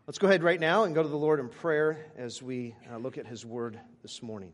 Let's go ahead right now and go to the Lord in prayer as we look at His Word this morning.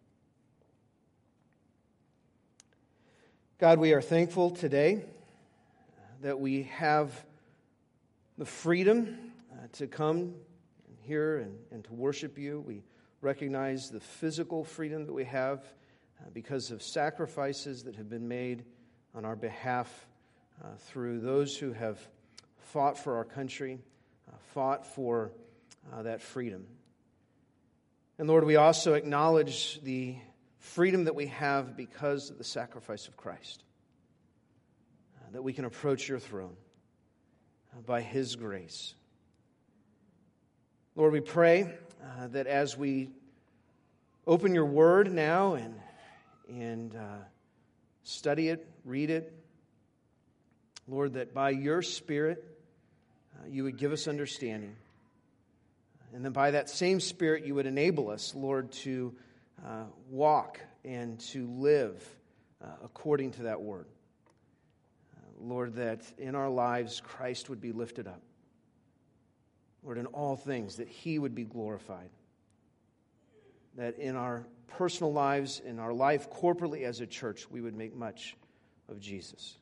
God, we are thankful today that we have the freedom to come here and to worship You. We recognize the physical freedom that we have because of sacrifices that have been made on our behalf through those who have fought for our country, fought for that freedom. And Lord, we also acknowledge the freedom that we have because of the sacrifice of Christ, that we can approach Your throne by His grace. Lord, we pray that as we open Your Word now and study it, read it, Lord, that by Your Spirit You would give us understanding. And then by that same Spirit You would enable us, Lord, to walk and to live according to that Word. Lord, that in our lives Christ would be lifted up. Lord, in all things, that He would be glorified. That in our personal lives, in our life corporately as a church, we would make much of Jesus.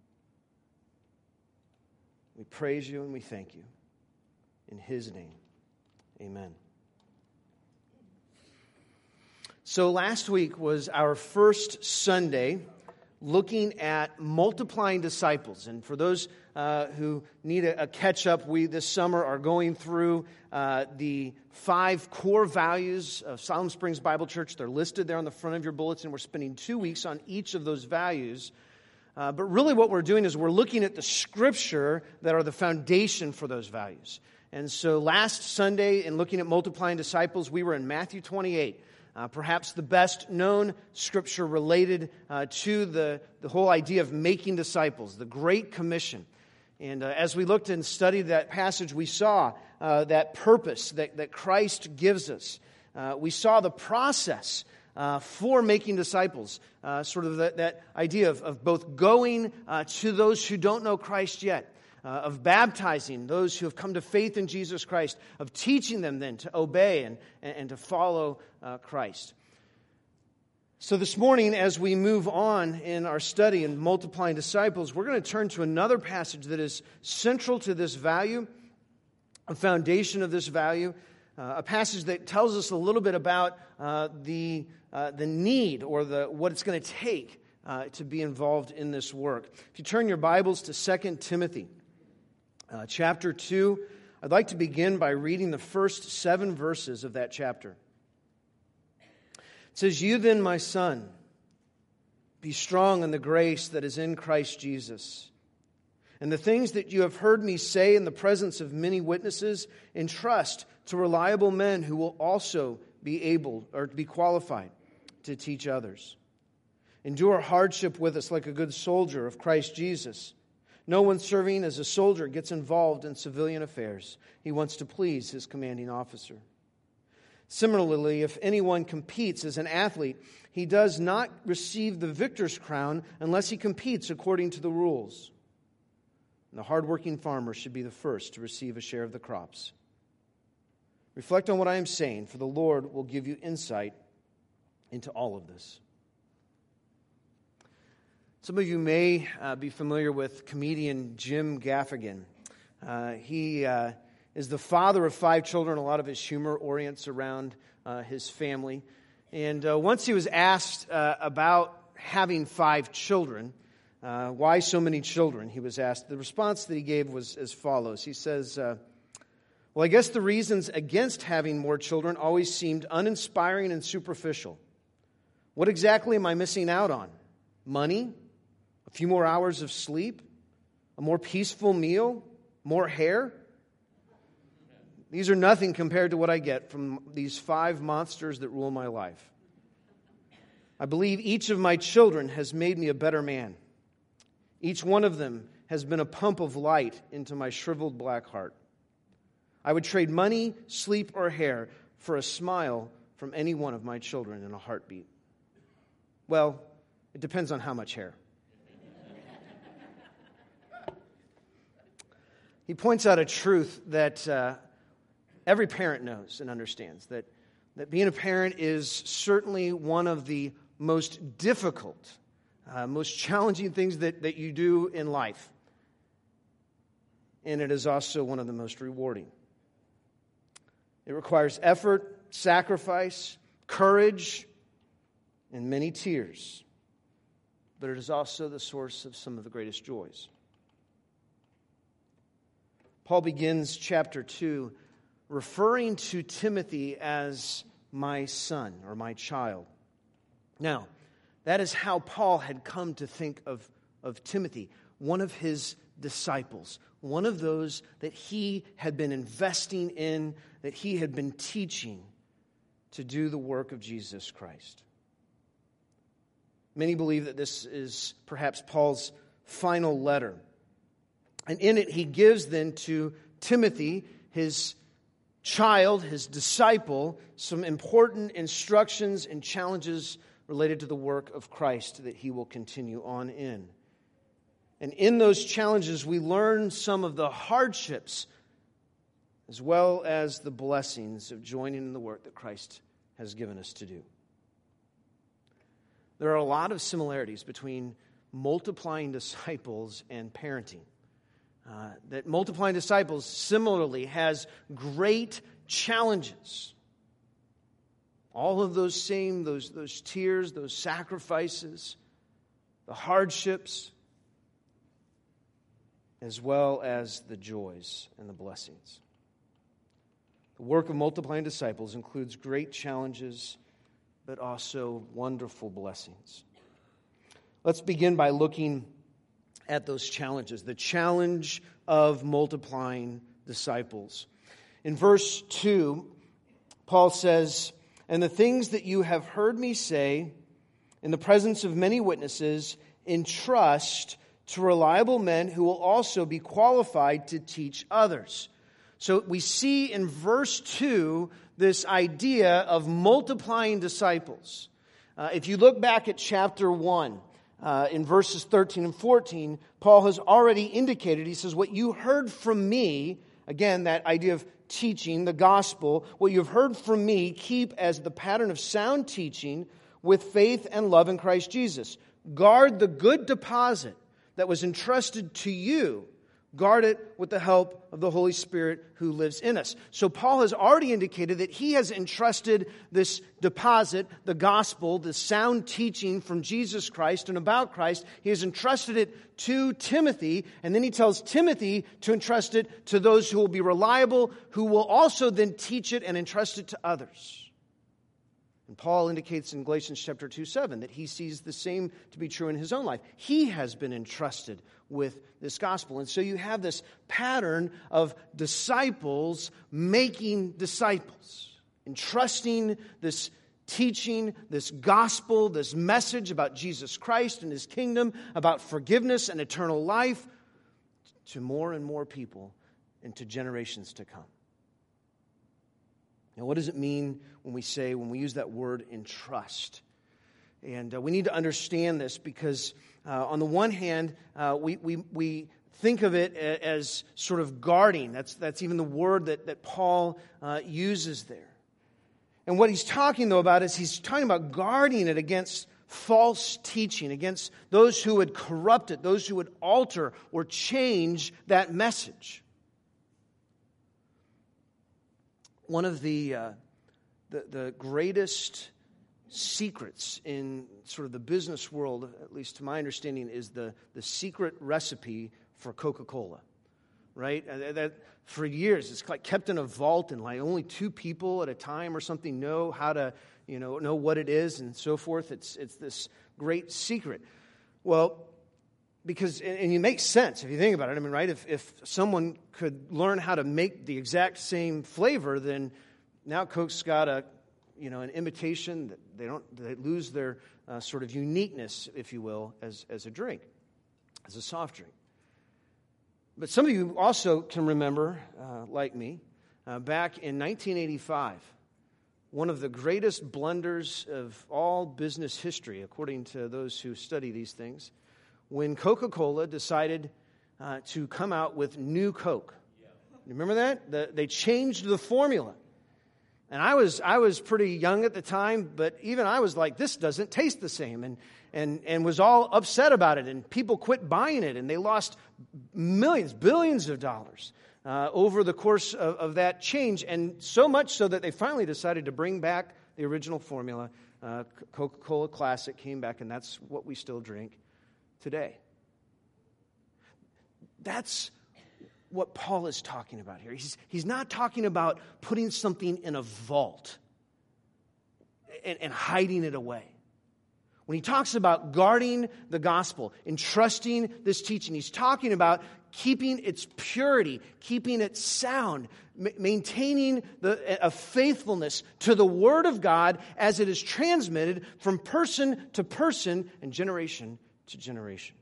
We praise You and we thank You. In His name, amen. So last week was our first Sunday looking at multiplying disciples. And for those who need a catch-up, we this summer are going through the 5 core values of Siloam Springs Bible Church. They're listed there on the front of your bulletin. We're spending 2 weeks on each of those values. But really what we're doing is we're looking at the Scripture that are the foundation for those values. And so last Sunday, in looking at multiplying disciples, we were in Matthew 28. Perhaps the best known Scripture related to the whole idea of making disciples, the Great Commission. And as we looked and studied that passage, we saw that purpose that Christ gives us. We saw the process for making disciples, sort of that idea of both going to those who don't know Christ yet, of baptizing those who have come to faith in Jesus Christ, of teaching them then to obey and to follow Christ. So this morning, as we move on in our study in multiplying disciples, we're going to turn to another passage that is central to this value, a foundation of this value, a passage that tells us a little bit about the need or what it's going to take to be involved in this work. If you turn your Bibles to 2 Timothy chapter 2, I'd like to begin by reading the first 7 verses of that chapter. It says, "You then, my son, be strong in the grace that is in Christ Jesus. And the things that you have heard me say in the presence of many witnesses, entrust to reliable men who will also be able or be qualified to teach others. Endure hardship with us like a good soldier of Christ Jesus. No one serving as a soldier gets involved in civilian affairs. He wants to please his commanding officer. Similarly, if anyone competes as an athlete, he does not receive the victor's crown unless he competes according to the rules. And the hardworking farmer should be the first to receive a share of the crops. Reflect on what I am saying, for the Lord will give you insight into all of this." Some of you may be familiar with comedian Jim Gaffigan. He is the father of 5 children. A lot of his humor orients around his family. And once he was asked about having 5 children, why so many children, he was asked. The response that he gave was as follows. He says, well, I guess the reasons against having more children always seemed uninspiring and superficial. What exactly am I missing out on? Money? A few more hours of sleep? A more peaceful meal? More hair? These are nothing compared to what I get from these 5 monsters that rule my life. I believe each of my children has made me a better man. Each one of them has been a pump of light into my shriveled black heart. I would trade money, sleep, or hair for a smile from any one of my children in a heartbeat. Well, it depends on how much hair. He points out a truth that every parent knows and understands that being a parent is certainly one of the most difficult, most challenging things that you do in life. And it is also one of the most rewarding. It requires effort, sacrifice, courage, and many tears. But it is also the source of some of the greatest joys. Paul begins chapter 2 referring to Timothy as my son or my child. Now, that is how Paul had come to think of Timothy, one of his disciples, one of those that he had been investing in, that he had been teaching to do the work of Jesus Christ. Many believe that this is perhaps Paul's final letter. And in it, he gives then to Timothy, his child, his disciple, some important instructions and challenges related to the work of Christ that he will continue on in. And in those challenges, we learn some of the hardships as well as the blessings of joining in the work that Christ has given us to do. There are a lot of similarities between multiplying disciples and parenting. That multiplying disciples similarly has great challenges. All of those same, those tears, those sacrifices, the hardships, as well as the joys and the blessings. The work of multiplying disciples includes great challenges, but also wonderful blessings. Let's begin by looking at those challenges, the challenge of multiplying disciples. In verse 2, Paul says, "And the things that you have heard me say in the presence of many witnesses, entrust to reliable men who will also be qualified to teach others." So we see in verse 2 this idea of multiplying disciples. If you look back at chapter 1, in verses 13 and 14, Paul has already indicated, he says, what you heard from me, again, that idea of teaching, the gospel, what you've heard from me, keep as the pattern of sound teaching with faith and love in Christ Jesus. Guard the good deposit that was entrusted to you. Guard it with the help of the Holy Spirit who lives in us. So Paul has already indicated that he has entrusted this deposit, the gospel, the sound teaching from Jesus Christ and about Christ. He has entrusted it to Timothy, and then he tells Timothy to entrust it to those who will be reliable, who will also then teach it and entrust it to others. And Paul indicates in Galatians chapter 2:7 that he sees the same to be true in his own life. He has been entrusted with this gospel. And so you have this pattern of disciples making disciples, entrusting this teaching, this gospel, this message about Jesus Christ and His kingdom, about forgiveness and eternal life to more and more people and to generations to come. Now, what does it mean when we use that word entrust? And we need to understand this because on the one hand, we think of it as sort of guarding. That's even the word that Paul uses there. And what he's talking, though, about is he's talking about guarding it against false teaching, against those who would corrupt it, those who would alter or change that message. One of the greatest secrets in sort of the business world, at least to my understanding, is the secret recipe for Coca-Cola, right? That for years it's like kept in a vault, and like only 2 people at a time or something know how to, know what it is and so forth. It's this great secret. Well, because and it makes sense if you think about it. I mean, right? If someone could learn how to make the exact same flavor, then now Coke's got an imitation that they lose their sort of uniqueness, if you will, as a drink, as a soft drink. But some of you also can remember, like me, back in 1985, one of the greatest blunders of all business history, according to those who study these things, when Coca-Cola decided to come out with New Coke. You remember that? They changed the formula. And I was pretty young at the time, but even I was like, this doesn't taste the same, and was all upset about it. And people quit buying it, and they lost millions, billions of dollars over the course of that change. And so much so that they finally decided to bring back the original formula. Coca-Cola Classic came back, and that's what we still drink today. That's what Paul is talking about here. He's not talking about putting something in a vault and hiding it away. When he talks about guarding the gospel, entrusting this teaching, he's talking about keeping its purity, keeping it sound, maintaining a faithfulness to the Word of God as it is transmitted from person to person and generation to generation.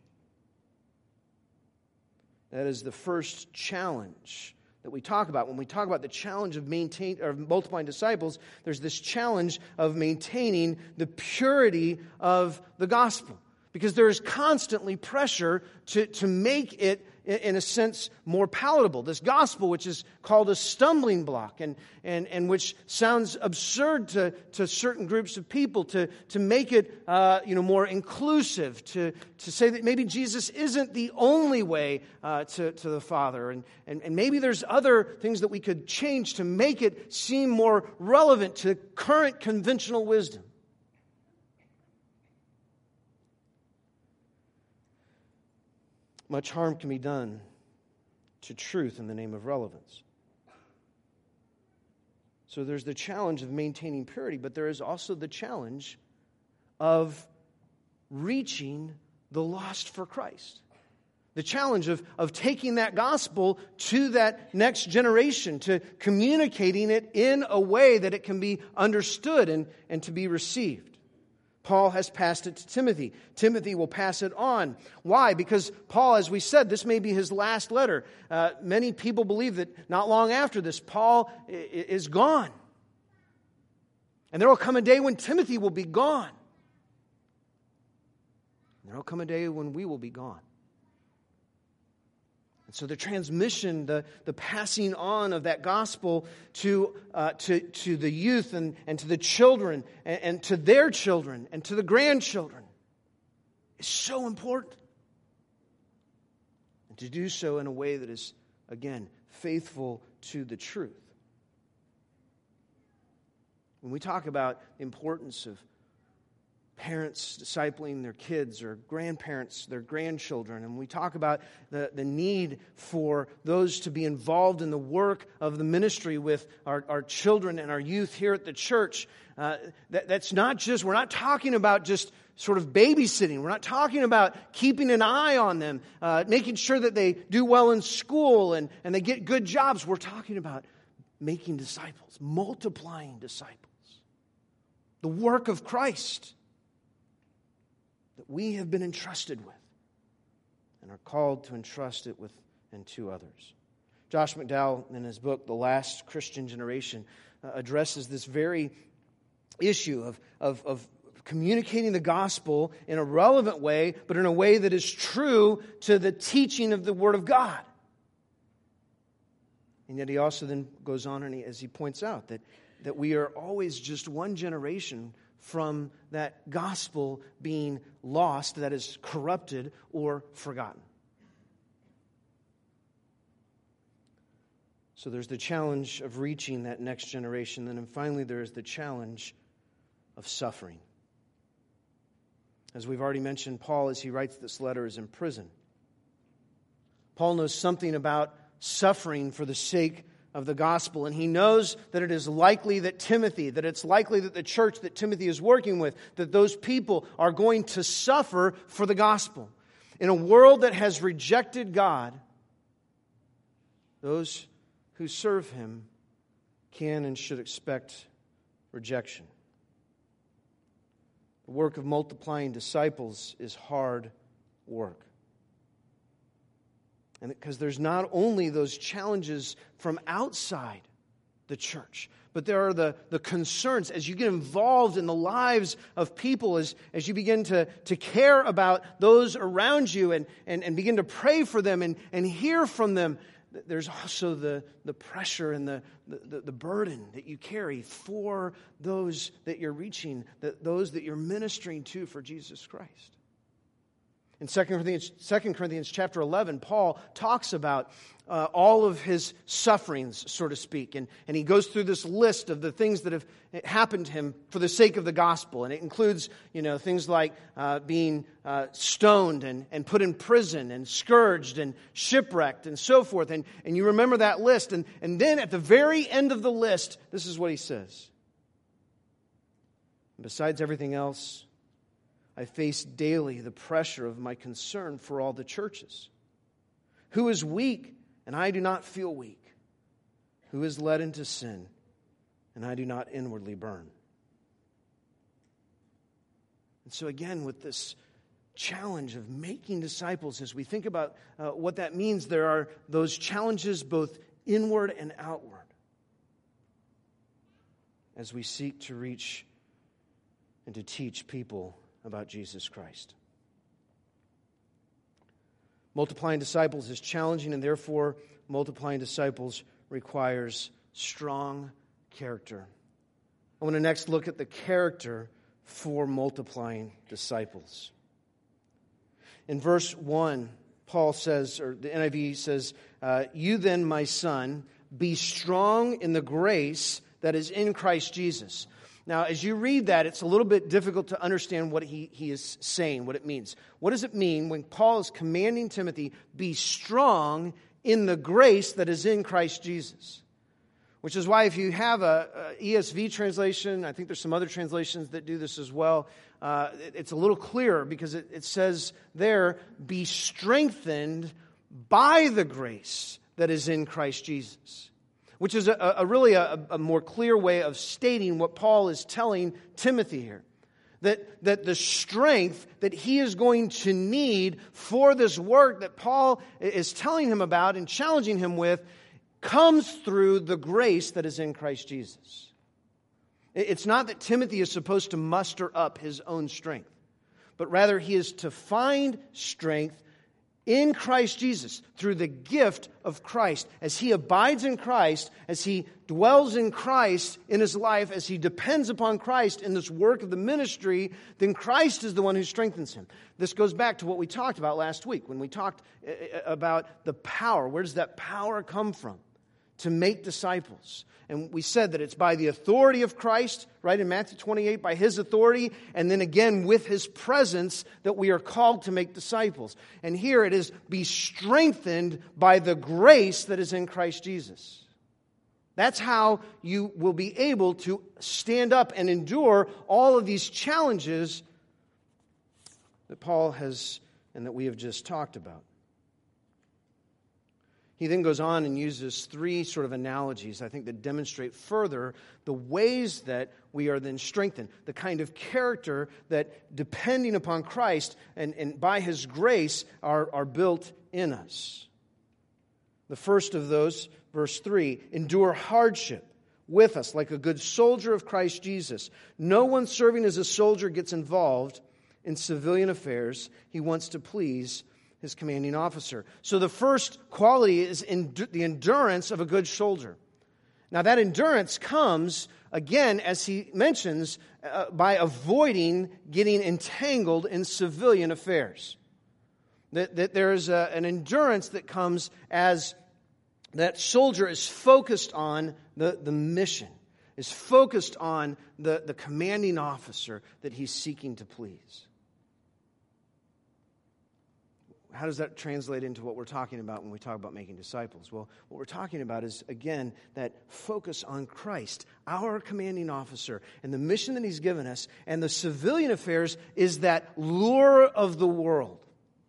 That is the first challenge that we talk about. When we talk about the challenge of multiplying disciples, there's this challenge of maintaining the purity of the gospel. Because there is constantly pressure to make it, in a sense, more palatable. This gospel, which is called a stumbling block and which sounds absurd to certain groups of people, to make it more inclusive, to say that maybe Jesus isn't the only way to the Father. And maybe there's other things that we could change to make it seem more relevant to current conventional wisdom. Much harm can be done to truth in the name of relevance. So there's the challenge of maintaining purity, but there is also the challenge of reaching the lost for Christ. The challenge of taking that gospel to that next generation, to communicating it in a way that it can be understood and to be received. Paul has passed it to Timothy. Timothy will pass it on. Why? Because Paul, as we said, this may be his last letter. Many people believe that not long after this, Paul is gone. And there will come a day when Timothy will be gone. And there will come a day when we will be gone. And so the transmission, the passing on of that gospel to the youth and to the children and to their children and to the grandchildren is so important. And to do so in a way that is, again, faithful to the truth. When we talk about the importance of parents discipling their kids or grandparents, their grandchildren. And we talk about the need for those to be involved in the work of the ministry with our children and our youth here at the church. That's not just, we're not talking about just sort of babysitting. We're not talking about keeping an eye on them, making sure that they do well in school and they get good jobs. We're talking about making disciples, multiplying disciples. The work of Christ that we have been entrusted with and are called to entrust it with and to others. Josh McDowell, in his book, The Last Christian Generation, addresses this very issue of communicating the gospel in a relevant way, but in a way that is true to the teaching of the Word of God. And yet he also then goes on and as he points out that we are always just one generation from that gospel being lost, that is corrupted or forgotten. So there's the challenge of reaching that next generation. And then finally there's the challenge of suffering. As we've already mentioned, Paul, as he writes this letter, is in prison. Paul knows something about suffering for the sake of the gospel, and he knows that it is likely that Timothy, that it's likely that the church that Timothy is working with, that those people are going to suffer for the gospel. In a world that has rejected God, those who serve Him can and should expect rejection. The work of multiplying disciples is hard work. And because there's not only those challenges from outside the church, but there are the concerns as you get involved in the lives of people, as you begin to care about those around you and begin to pray for them and hear from them. there's also the pressure and the burden that you carry for those that you're reaching, those that you're ministering to for Jesus Christ. In 2 Corinthians chapter 11, Paul talks about all of his sufferings, so to speak. And he goes through this list of the things that have happened to him for the sake of the gospel. And it includes, things like being stoned and put in prison and scourged and shipwrecked and so forth. And you remember that list. And then at the very end of the list, this is what he says. Besides everything else, I face daily the pressure of my concern for all the churches. Who is weak, and I do not feel weak? Who is led into sin, and I do not inwardly burn? And so again, with this challenge of making disciples, as we think about what that means, there are those challenges both inward and outward as we seek to reach and to teach people about Jesus Christ. Multiplying disciples is challenging, and therefore multiplying disciples requires strong character. I want to next look at the character for multiplying disciples. In verse 1, Paul says, or the NIV says, "You then, my son, be strong in the grace that is in Christ Jesus." Now, as you read that, it's a little bit difficult to understand what he is saying, what it means. What does it mean when Paul is commanding Timothy, be strong in the grace that is in Christ Jesus? Which is why if you have a ESV translation, I think there's some other translations that do this as well, it's a little clearer because it says there, be strengthened by the grace that is in Christ Jesus. Which is really a more clear way of stating what Paul is telling Timothy here. That the strength that he is going to need for this work that Paul is telling him about and challenging him with comes through the grace that is in Christ Jesus. It's not that Timothy is supposed to muster up his own strength, but rather he is to find strength in Christ Jesus, through the gift of Christ. As he abides in Christ, as he dwells in Christ in his life, as he depends upon Christ in this work of the ministry, then Christ is the one who strengthens him. This goes back to what we talked about last week, when we talked about the power. Where does that power come from to make disciples? And we said that it's by the authority of Christ, right, in Matthew 28, by his authority, and then again with his presence that we are called to make disciples. And here it is, be strengthened by the grace that is in Christ Jesus. That's how you will be able to stand up and endure all of these challenges that Paul has and that we have just talked about. He then goes on and uses three sort of analogies, I think, that demonstrate further the ways that we are then strengthened, the kind of character that, depending upon Christ and by his grace, are built in us. The first of those, verse 3, endure hardship with us like a good soldier of Christ Jesus. No one serving as a soldier gets involved in civilian affairs. He wants to please his commanding officer. So the first quality is the endurance of a good soldier. Now that endurance comes, again, as he mentions, by avoiding getting entangled in civilian affairs. That there is an endurance that comes as that soldier is focused on the mission, is focused on the commanding officer that he's seeking to please. How does that translate into what we're talking about when we talk about making disciples? Well, what we're talking about is, again, that focus on Christ, our commanding officer, and the mission that he's given us. And the civilian affairs is that lure of the world.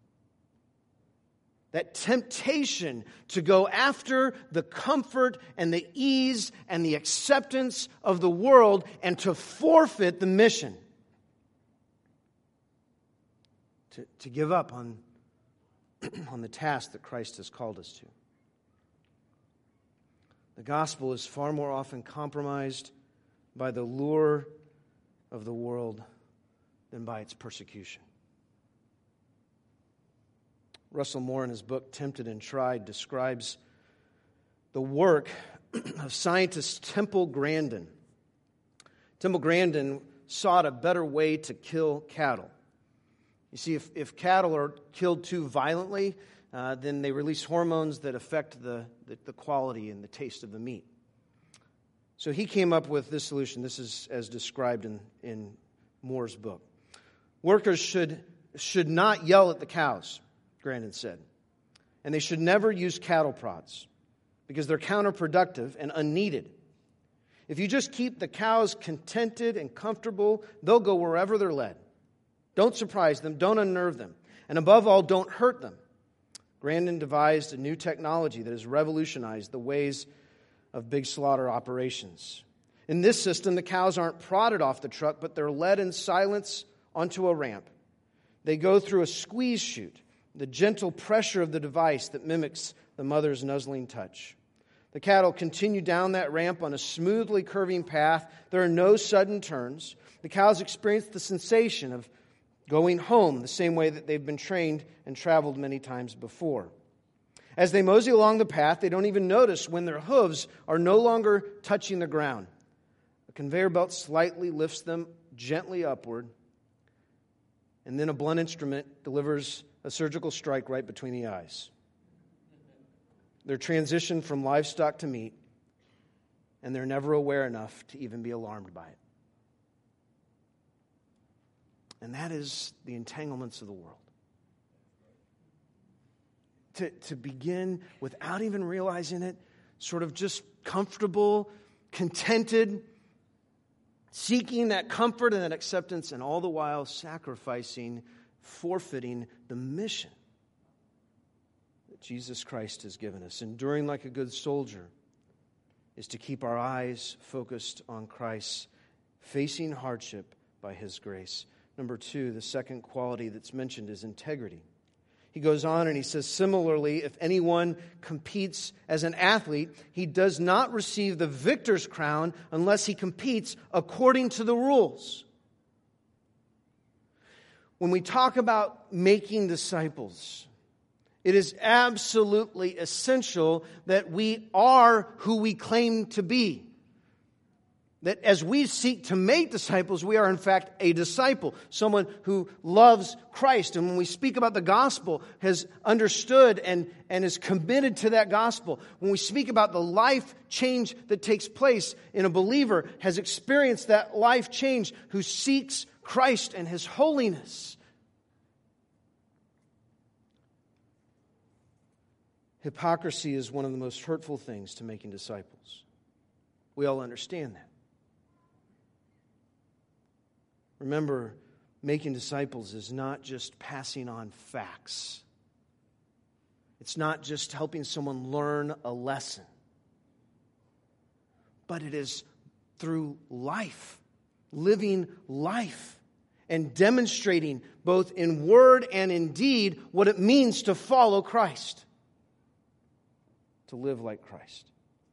That temptation to go after the comfort and the ease and the acceptance of the world and to forfeit the mission. To give up on the task that Christ has called us to. The gospel is far more often compromised by the lure of the world than by its persecution. Russell Moore, in his book Tempted and Tried, describes the work of scientist Temple Grandin. Temple Grandin sought a better way to kill cattle. You see, if cattle are killed too violently, then they release hormones that affect the quality and the taste of the meat. So he came up with this solution. This is as described in Moore's book. Workers should not yell at the cows, Grandin said. And they should never use cattle prods because they're counterproductive and unneeded. If you just keep the cows contented and comfortable, they'll go wherever they're led. Don't surprise them, don't unnerve them, and above all, don't hurt them. Grandin devised a new technology that has revolutionized the ways of big slaughter operations. In this system, the cows aren't prodded off the truck, but they're led in silence onto a ramp. They go through a squeeze chute, the gentle pressure of the device that mimics the mother's nuzzling touch. The cattle continue down that ramp on a smoothly curving path. There are no sudden turns. The cows experience the sensation of going home the same way that they've been trained and traveled many times before. As they mosey along the path, they don't even notice when their hooves are no longer touching the ground. A conveyor belt slightly lifts them gently upward, and then a blunt instrument delivers a surgical strike right between the eyes. They're transitioned from livestock to meat, and they're never aware enough to even be alarmed by it. And that is the entanglements of the world. To begin without even realizing it, sort of just comfortable, contented, seeking that comfort and that acceptance, and all the while sacrificing, forfeiting the mission that Jesus Christ has given us. Enduring like a good soldier is to keep our eyes focused on Christ, facing hardship by His grace. Number 2, the second quality that's mentioned is integrity. He goes on and he says, similarly, if anyone competes as an athlete, he does not receive the victor's crown unless he competes according to the rules. When we talk about making disciples, it is absolutely essential that we are who we claim to be. That as we seek to make disciples, we are in fact a disciple, someone who loves Christ. And when we speak about the gospel, has understood and is committed to that gospel. When we speak about the life change that takes place in a believer, has experienced that life change, who seeks Christ and His holiness. Hypocrisy is one of the most hurtful things to making disciples. We all understand that. Remember, making disciples is not just passing on facts. It's not just helping someone learn a lesson. But it is through life, living life, and demonstrating both in word and in deed what it means to follow Christ, to live like Christ.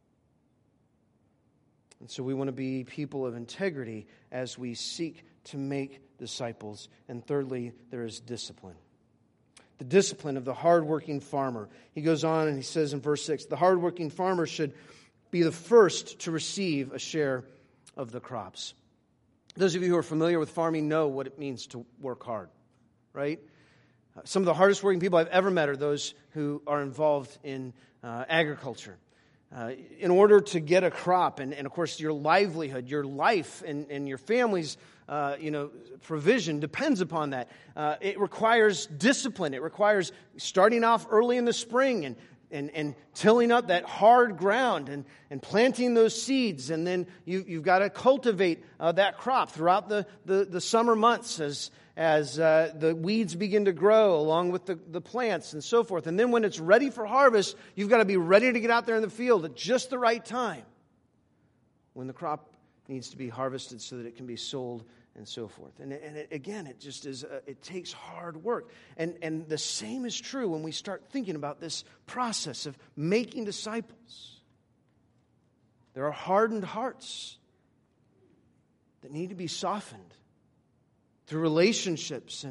And so we want to be people of integrity as we seek to make disciples. And thirdly, there is discipline. The discipline of the hardworking farmer. He goes on and he says in verse 6, the hardworking farmer should be the first to receive a share of the crops. Those of you who are familiar with farming know what it means to work hard, right? Some of the hardest working people I've ever met are those who are involved in agriculture. In order to get a crop, and of course your livelihood, your life, and your family's provision depends upon that. It requires discipline. It requires starting off early in the spring and tilling up that hard ground and planting those seeds, and then you've got to cultivate that crop throughout the summer months as the weeds begin to grow along with the plants and so forth. And then when it's ready for harvest, you've got to be ready to get out there in the field at just the right time when the crop needs to be harvested so that it can be sold and so forth. And it just is, it takes hard work. And the same is true when we start thinking about this process of making disciples. There are hardened hearts that need to be softened through relationships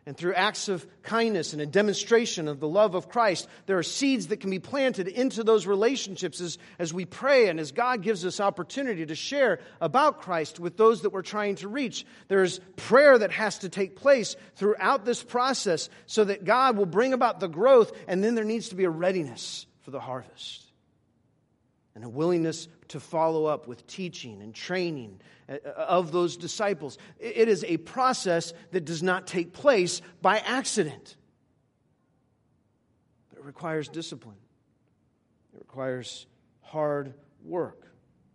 And through acts of kindness and a demonstration of the love of Christ, there are seeds that can be planted into those relationships as we pray and as God gives us opportunity to share about Christ with those that we're trying to reach. There's prayer that has to take place throughout this process so that God will bring about the growth, and then there needs to be a readiness for the harvest and a willingness to follow up with teaching and training of those disciples. It is a process that does not take place by accident. But it requires discipline. It requires hard work.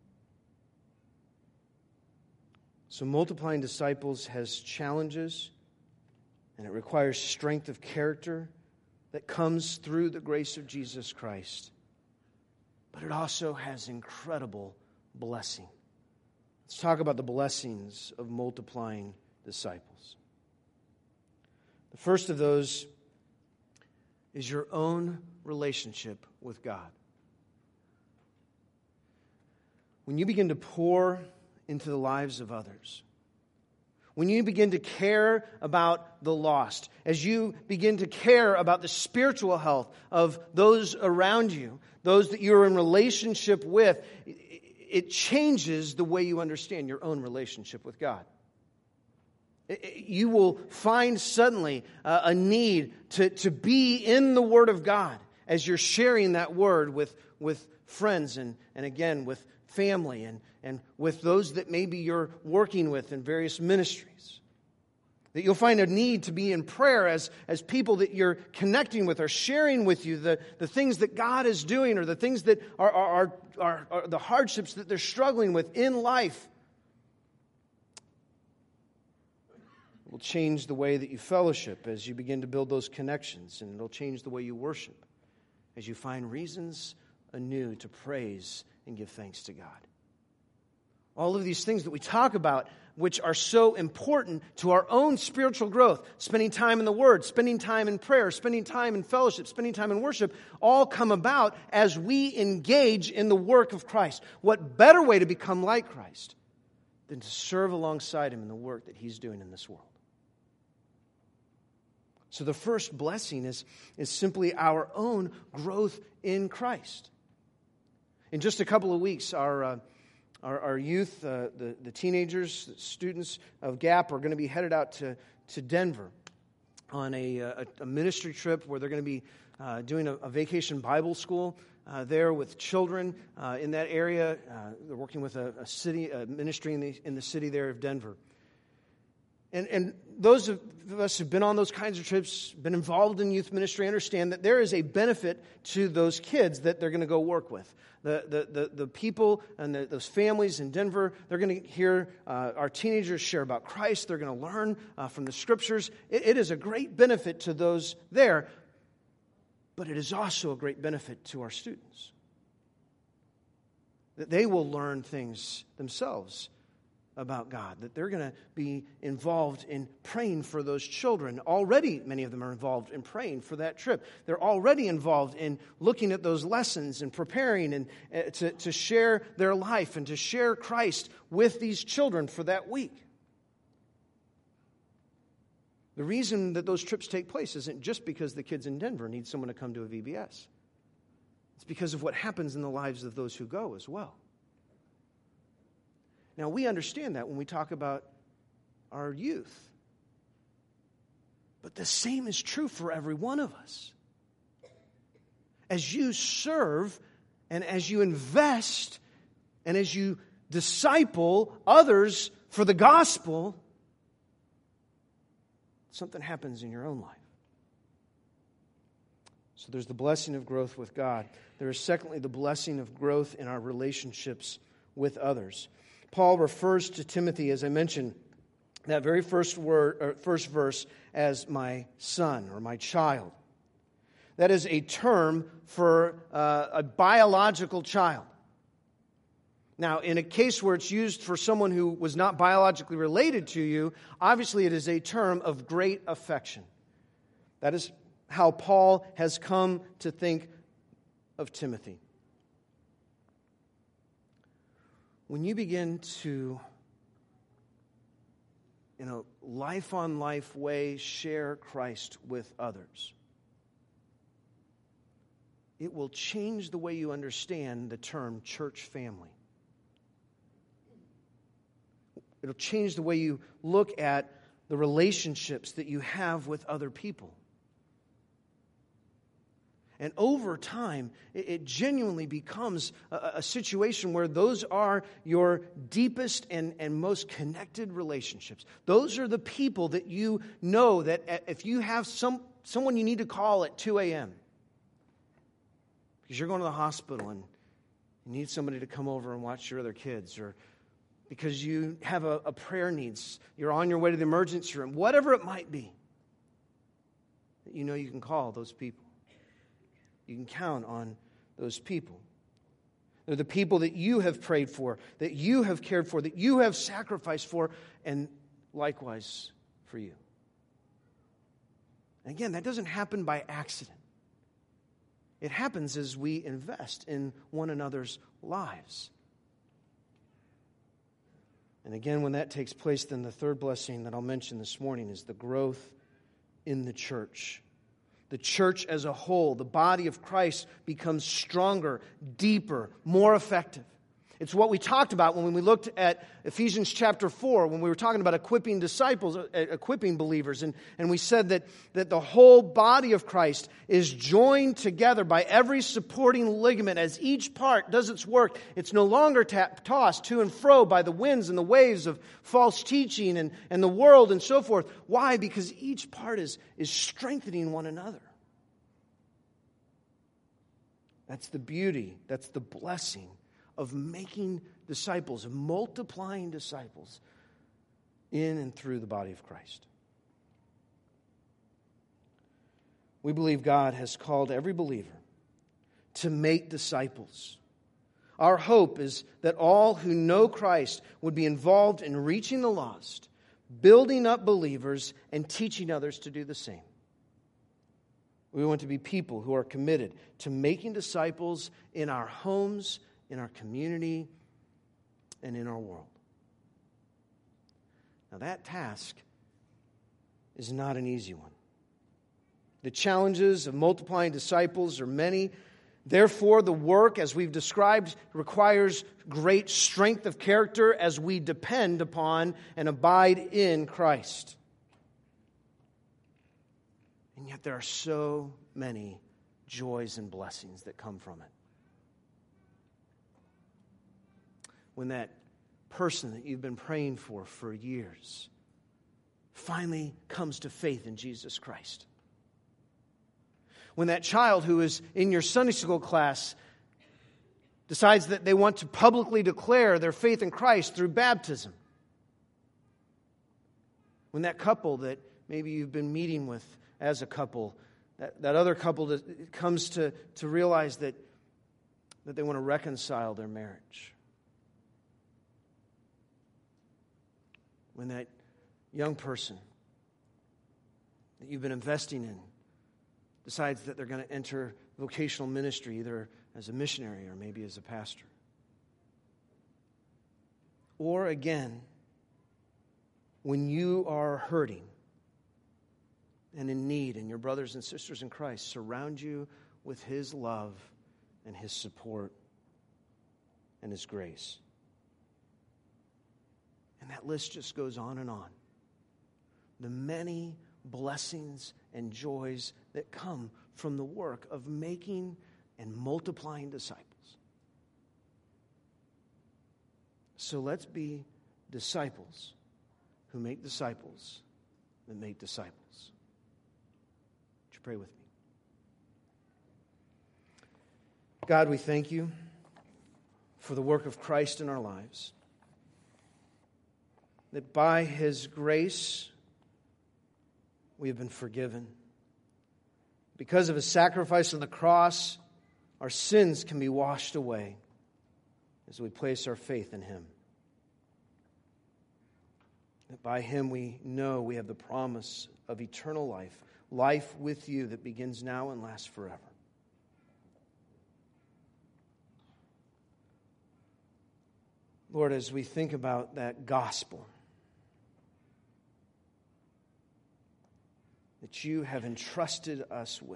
So multiplying disciples has challenges, and it requires strength of character that comes through the grace of Jesus Christ. But it also has incredible blessing. Let's talk about the blessings of multiplying disciples. The first of those is your own relationship with God. When you begin to pour into the lives of others, when you begin to care about the lost, as you begin to care about the spiritual health of those around you, those that you're in relationship with, it changes the way you understand your own relationship with God. You will find suddenly a need to be in the Word of God as you're sharing that Word with friends and again with family and with those that maybe you're working with in various ministries. That you'll find a need to be in prayer as people that you're connecting with are sharing with you the things that God is doing or the things that are the hardships that they're struggling with in life. It will change the way that you fellowship as you begin to build those connections, and it'll change the way you worship as you find reasons anew to praise and give thanks to God. All of these things that we talk about, which are so important to our own spiritual growth, spending time in the Word, spending time in prayer, spending time in fellowship, spending time in worship, all come about as we engage in the work of Christ. What better way to become like Christ than to serve alongside Him in the work that He's doing in this world? So the first blessing is simply our own growth in Christ. In just a couple of weeks, our youth, the teenagers, the students of GAP are going to be headed out to Denver on a ministry trip where they're going to be doing a vacation Bible school there with children in that area. They're working with a ministry in the city there of Denver. And those of us who've been on those kinds of trips, been involved in youth ministry, understand that there is a benefit to those kids that they're going to go work with. The people and those families in Denver, they're going to hear our teenagers share about Christ. They're going to learn from the Scriptures. It is a great benefit to those there, but it is also a great benefit to our students. That they will learn things themselves about God, that they're going to be involved in praying for those children. Already, many of them are involved in praying for that trip. They're already involved in looking at those lessons and preparing and to share their life and to share Christ with these children for that week. The reason that those trips take place isn't just because the kids in Denver need someone to come to a VBS. It's because of what happens in the lives of those who go as well. Now, we understand that when we talk about our youth. But the same is true for every one of us. As you serve and as you invest and as you disciple others for the gospel, something happens in your own life. So there's the blessing of growth with God. There is, secondly, the blessing of growth in our relationships with others. Paul refers to Timothy, as I mentioned, that very first verse, as my son or my child. That is a term for a biological child. Now, in a case where it's used for someone who was not biologically related to you, obviously it is a term of great affection. That is how Paul has come to think of Timothy. When you begin to in a life-on-life way, share Christ with others. It will change the way you understand the term church family. It'll change the way you look at the relationships that you have with other people. And over time, it genuinely becomes a situation where those are your deepest and most connected relationships. Those are the people that you know that if you have someone you need to call at 2 a.m. because you're going to the hospital and you need somebody to come over and watch your other kids, or because you have a prayer needs, you're on your way to the emergency room, whatever it might be, that you know you can call those people. You can count on those people. They're the people that you have prayed for, that you have cared for, that you have sacrificed for, and likewise for you. And again, that doesn't happen by accident. It happens as we invest in one another's lives. And again, when that takes place, then the third blessing that I'll mention this morning is the growth in the church. The church as a whole, the body of Christ, becomes stronger, deeper, more effective. It's what we talked about when we looked at Ephesians chapter 4, when we were talking about equipping disciples, equipping believers. And we said that the whole body of Christ is joined together by every supporting ligament. As each part does its work, it's no longer tossed to and fro by the winds and the waves of false teaching and the world and so forth. Why? Because each part is strengthening one another. That's the beauty, that's the blessing of making disciples, of multiplying disciples in and through the body of Christ. We believe God has called every believer to make disciples. Our hope is that all who know Christ would be involved in reaching the lost, building up believers, and teaching others to do the same. We want to be people who are committed to making disciples in our homes, in our community, and in our world. Now that task is not an easy one. The challenges of multiplying disciples are many. Therefore, the work, as we've described, requires great strength of character as we depend upon and abide in Christ. And yet there are so many joys and blessings that come from it. When that person that you've been praying for years finally comes to faith in Jesus Christ. When that child who is in your Sunday school class decides that they want to publicly declare their faith in Christ through baptism. When that couple that maybe you've been meeting with as a couple, that other couple that comes to realize that they want to reconcile their marriage. When that young person that you've been investing in decides that they're going to enter vocational ministry, either as a missionary or maybe as a pastor. Or again, when you are hurting and in need, and your brothers and sisters in Christ surround you with His love and His support and His grace. And that list just goes on and on. The many blessings and joys that come from the work of making and multiplying disciples. So let's be disciples who make disciples that make disciples. Would you pray with me? God, we thank you for the work of Christ in our lives. That by His grace, we have been forgiven. Because of His sacrifice on the cross, our sins can be washed away as we place our faith in Him. That by Him we know we have the promise of eternal life, life with you that begins now and lasts forever. Lord, as we think about that gospel, that you have entrusted us with.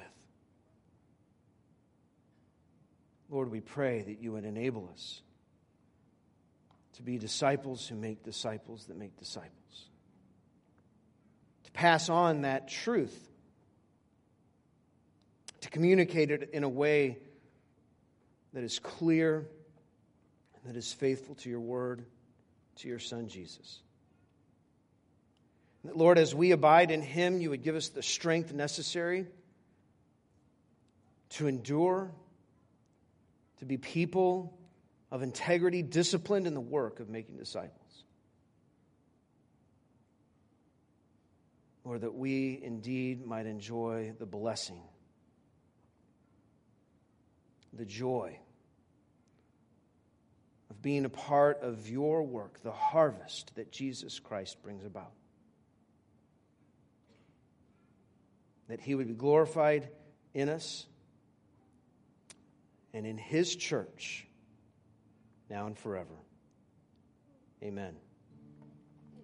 Lord, we pray that you would enable us to be disciples who make disciples that make disciples. To pass on that truth, to communicate it in a way that is clear and that is faithful to your word, to your Son, Jesus. And that, Lord, as we abide in him, you would give us the strength necessary to endure, to be people of integrity, disciplined in the work of making disciples. Lord, that we indeed might enjoy the blessing, the joy of being a part of your work, the harvest that Jesus Christ brings about. That he would be glorified in us and in his church, now and forever. Amen.